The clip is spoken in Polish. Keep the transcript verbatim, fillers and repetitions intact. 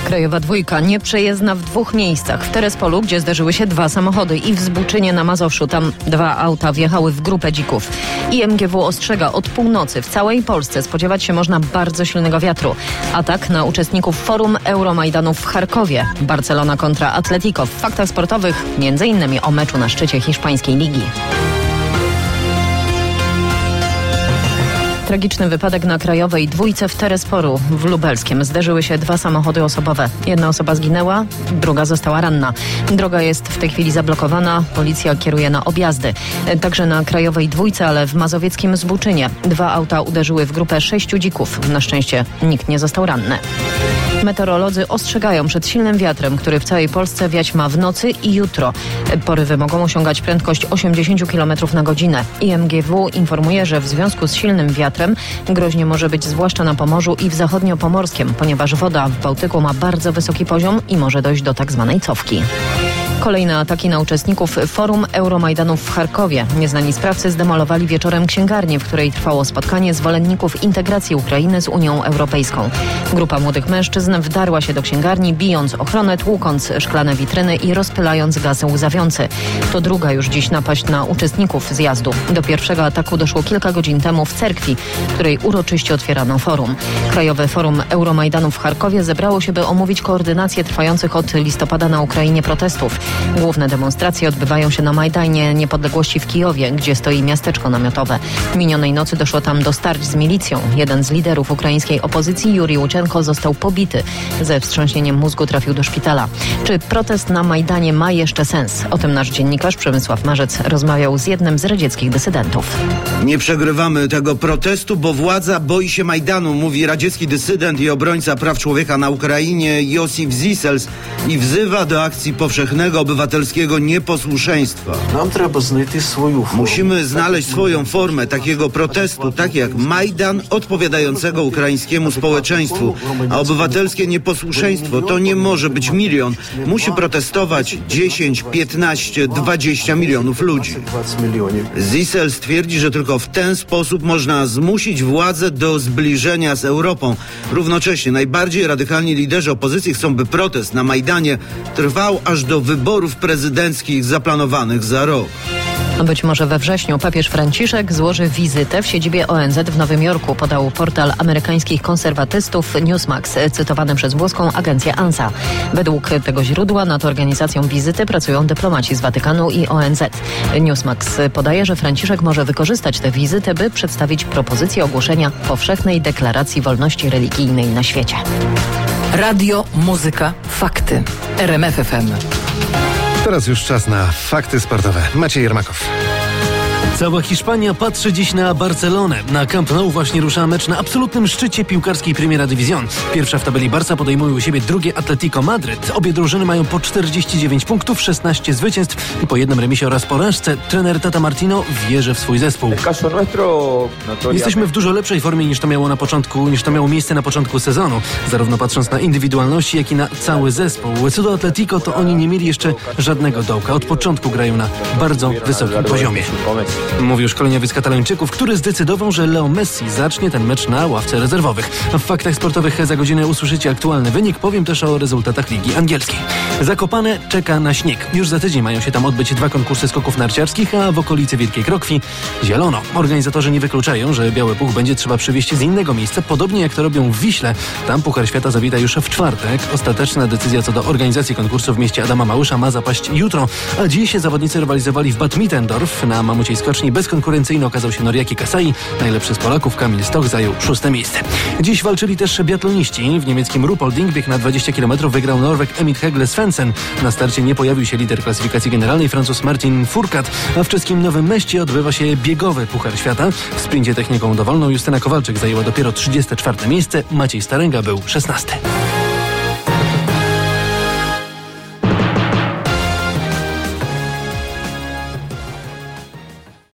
Krajowa dwójka nieprzejezdna w dwóch miejscach. W Terespolu, gdzie zdarzyły się dwa samochody, i w Zbuczynie na Mazowszu. Tam dwa auta wjechały w grupę dzików. I M G W ostrzega, od północy w całej Polsce spodziewać się można bardzo silnego wiatru. Atak na uczestników forum Euromajdanów w Charkowie. Barcelona kontra Atletico. W faktach sportowych między innymi o meczu na szczycie hiszpańskiej ligi. Tragiczny wypadek na Krajowej dwójce w Terespolu w Lubelskiem. Zderzyły się dwa samochody osobowe. Jedna osoba zginęła, druga została ranna. Droga jest w tej chwili zablokowana. Policja kieruje na objazdy. Także na Krajowej dwójce, ale w mazowieckim Zbuczynie. Dwa auta uderzyły w grupę sześciu dzików. Na szczęście nikt nie został ranny. Meteorolodzy ostrzegają przed silnym wiatrem, który w całej Polsce wiać ma w nocy i jutro. Porywy mogą osiągać prędkość osiemdziesiąt kilometrów na godzinę. I M G W informuje, że w związku z silnym wiatrem groźnie może być zwłaszcza na Pomorzu i w zachodniopomorskiem, ponieważ woda w Bałtyku ma bardzo wysoki poziom i może dojść do tak zwanej cofki. Kolejne ataki na uczestników forum Euromajdanów w Charkowie. Nieznani sprawcy zdemolowali wieczorem księgarnię, w której trwało spotkanie zwolenników integracji Ukrainy z Unią Europejską. Grupa młodych mężczyzn wdarła się do księgarni, bijąc ochronę, tłukąc szklane witryny i rozpylając gaz łzawiący. To druga już dziś napaść na uczestników zjazdu. Do pierwszego ataku doszło kilka godzin temu w cerkwi, w której uroczyście otwierano forum. Krajowe Forum Euromajdanów w Charkowie zebrało się, by omówić koordynację trwających od listopada na Ukrainie protestów. Główne demonstracje odbywają się na Majdanie Niepodległości w Kijowie, gdzie stoi miasteczko namiotowe. Minionej nocy doszło tam do starć z milicją. Jeden z liderów ukraińskiej opozycji, Jurij Łuczenko, został pobity. Ze wstrząśnieniem mózgu trafił do szpitala. Czy protest na Majdanie ma jeszcze sens? O tym nasz dziennikarz Przemysław Marzec rozmawiał z jednym z radzieckich dysydentów. Nie przegrywamy tego protestu, bo władza boi się Majdanu, mówi radziecki dysydent i obrońca praw człowieka na Ukrainie Josif Zisels i wzywa do akcji powszechnego obywatelskiego nieposłuszeństwa. Musimy znaleźć swoją formę takiego protestu, tak jak Majdan, odpowiadającego ukraińskiemu społeczeństwu. A obywatelskie nieposłuszeństwo to nie może być milion. Musi protestować dziesięć, piętnaście, dwadzieścia milionów ludzi. Zisel stwierdzi, że tylko w ten sposób można zmusić władzę do zbliżenia z Europą. Równocześnie najbardziej radykalni liderzy opozycji chcą, by protest na Majdanie trwał aż do wyborów prezydenckich zaplanowanych za rok. Być może we wrześniu papież Franciszek złoży wizytę w siedzibie O N Z w Nowym Jorku, podał portal amerykańskich konserwatystów Newsmax, cytowany przez włoską agencję ANSA. Według tego źródła nad organizacją wizyty pracują dyplomaci z Watykanu i O N Z. Newsmax podaje, że Franciszek może wykorzystać tę wizytę, by przedstawić propozycję ogłoszenia powszechnej deklaracji wolności religijnej na świecie. Radio, muzyka, fakty. R M F F M. Teraz już czas na fakty sportowe. Maciej Jermakow. Cała Hiszpania patrzy dziś na Barcelonę. Na Camp Nou właśnie rusza mecz na absolutnym szczycie piłkarskiej Primera División. Pierwsza w tabeli Barca podejmuje u siebie drugie Atletico Madryt. Obie drużyny mają po czterdzieści dziewięć punktów, szesnaście zwycięstw i po jednym remisie oraz porażce. Trener Tata Martino wierzy w swój zespół. Jesteśmy w dużo lepszej formie niż to miało na początku, niż to miało miejsce na początku sezonu. Zarówno patrząc na indywidualności, jak i na cały zespół. Co do Atletico, to oni nie mieli jeszcze żadnego dołka. Od początku grają na bardzo wysokim poziomie. Mówił szkoleniowiec Katalończyków, który zdecydował, że Leo Messi zacznie ten mecz na ławce rezerwowych. W faktach sportowych za godzinę usłyszycie aktualny wynik. Powiem też o rezultatach Ligi Angielskiej. Zakopane czeka na śnieg. Już za tydzień mają się tam odbyć dwa konkursy skoków narciarskich, a w okolicy Wielkiej Krokwi zielono. Organizatorzy nie wykluczają, że Biały Puch będzie trzeba przywieźć z innego miejsca, podobnie jak to robią w Wiśle. Tam Puchar Świata zawita już w czwartek. Ostateczna decyzja co do organizacji konkursu w mieście Adama Małysza ma zapaść jutro, a dziś zawodnicy rywalizowali w Bad Mittendorf. Na mamuciej skoczni bezkonkurencyjny okazał się Noriaki Kasai. Najlepszy z Polaków Kamil Stoch zajął szóste miejsce. Dziś walczyli też biatloniści. W niemieckim Ruhpolding bieg na dwadzieścia kilometrów wygrał Norweg Emil Hegle Svensson. Na starcie nie pojawił się lider klasyfikacji generalnej Francuz Martin Fourcade, a w czeskim Nowym Meście odbywa się biegowy Puchar Świata. W sprincie techniką dowolną Justyna Kowalczyk zajęła dopiero trzydzieste czwarte miejsce. Maciej Staręga był szesnasty.